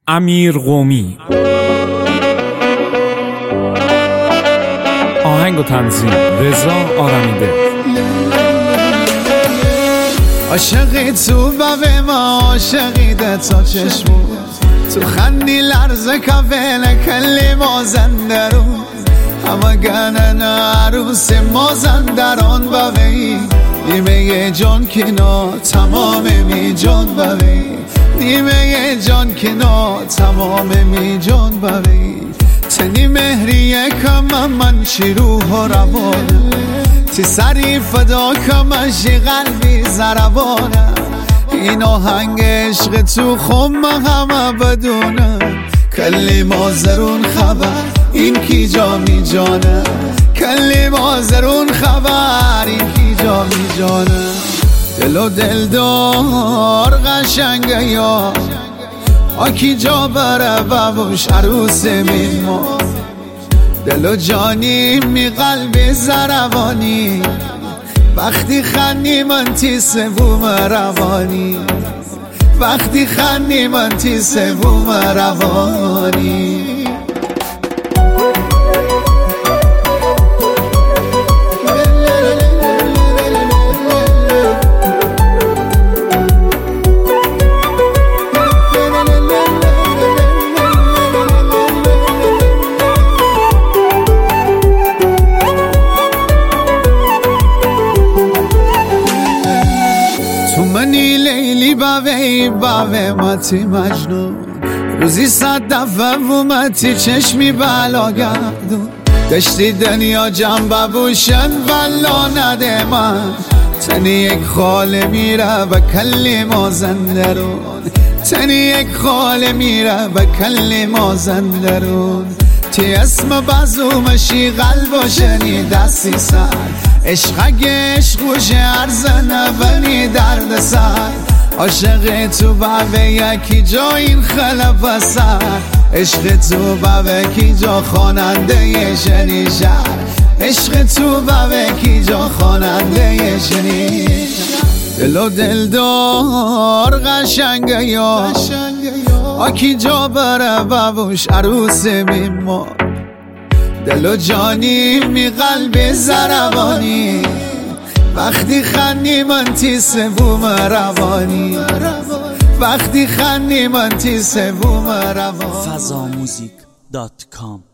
امیر قومی. آهنگ و تنظیم رضا آرمیده. عاشقی تو به ما عاشقی ده تا چشمو تو خندی لرزه کفل کلی مازن درون همه گنن عروس مازن دران بوی نیمه جان کنا تمام می جان بوی نیمه جان کنا تمام می جان بوی تنی مهریه کم من شیروح و روانه تی سری فدا کمشی قلبی زربانه این آهنگ عشق تو خم همه بدونه کلی مازرون خبر این کی جا می جانه کلی مازرون خبر این کی جا می جانه دل و دلدار قشنگه یا آکی جا بره ببوش عروس من ما دل و جانی می قلب زربانی وقتی خندی من تی سوم روانی وقتی خندی من تی سوم روانی منی لیلی باوی متی مجنون روزی 100 دفعه ومتی چشمی بلا گردون دشتی دنیا جنبه بوشن ولا نده من تنی یک خاله میره و کلی مازن درون تنی یک خاله میره و کلی مازن درون تی اسم بازومشی قلب و شنی دستی سر عشق گوشه ارزنه ونی درد سر عاشق تو به یکی جا این خلف سر عشق تو به کی جا خواننده شنی شهر عشق تو به کی جا خواننده شنی دل و دلدار قشنگه یا آکی جا بره ببوش عروس ما دل و جانی می قلب زربانی وقتی خندی من تی سوم روانی وقتی خندی من تی سوم روانی fazamuzik.com